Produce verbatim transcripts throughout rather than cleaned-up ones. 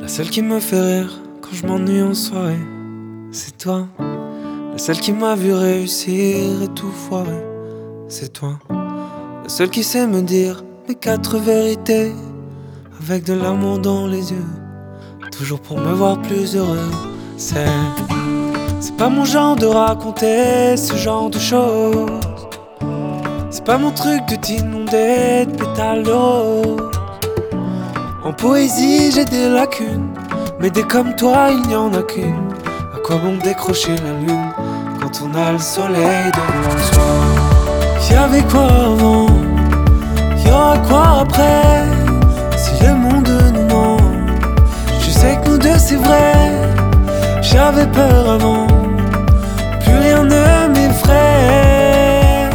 seule qui me fait rire quand je m'ennuie en soirée, c'est toi. La seule qui m'a vu réussir et tout foirer, c'est toi. La seule qui sait me dire mes quatre vérités avec de l'amour dans les yeux, toujours pour me voir plus heureux. C'est, c'est pas mon genre de raconter ce genre de choses. C'est pas mon truc de t'inonder de pétales de rose. En poésie j'ai des lacunes, mais des comme toi il n'y en a qu'une. À quoi bon décrocher la lune quand on a le soleil devant soi? Y'avait quoi avant, y'aura quoi après? Si le monde nous ment, je sais que nous deux c'est vrai. J'avais peur avant, plus rien ne m'effraie.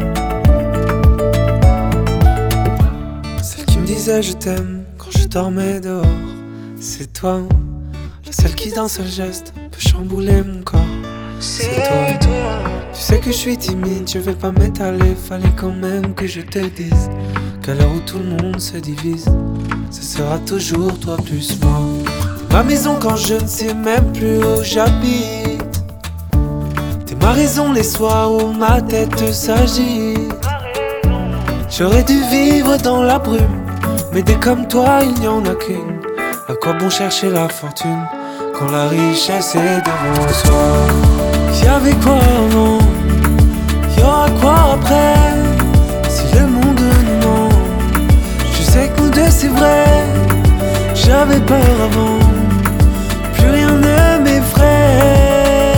Celle qui me disait je t'aime quand je dormais dehors, c'est toi. La seule qui d'un seul geste peut chambouler mon corps, c'est toi. Tu sais que je suis timide, je vais pas m'étaler. Fallait quand même que je te dise qu'à l'heure où tout le monde se divise, ce sera toujours toi plus moi. T'es ma maison quand je ne sais même plus où j'habite. T'es ma raison les soirs où ma tête s'agite. J'aurais dû vivre dans la brume, mais des comme toi il n'y en a qu'une. À quoi bon chercher la fortune quand la richesse est devant soi? Y'avait quoi avant, y'aura quoi après? Si le monde nous ment, je sais que nous deux c'est vrai. J'avais peur avant, plus rien ne m'effraie.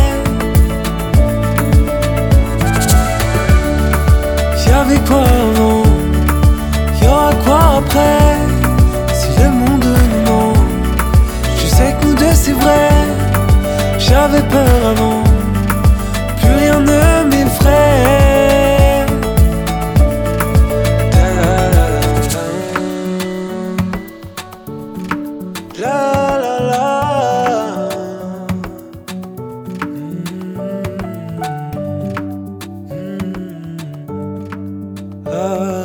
Y'avait quoi avant, y'aura quoi après? Si le monde nous ment, je sais que nous deux c'est vrai. J'avais peur avant, plus rien ne m'effraie. La la la. Mm-hmm. Mm-hmm. Ah.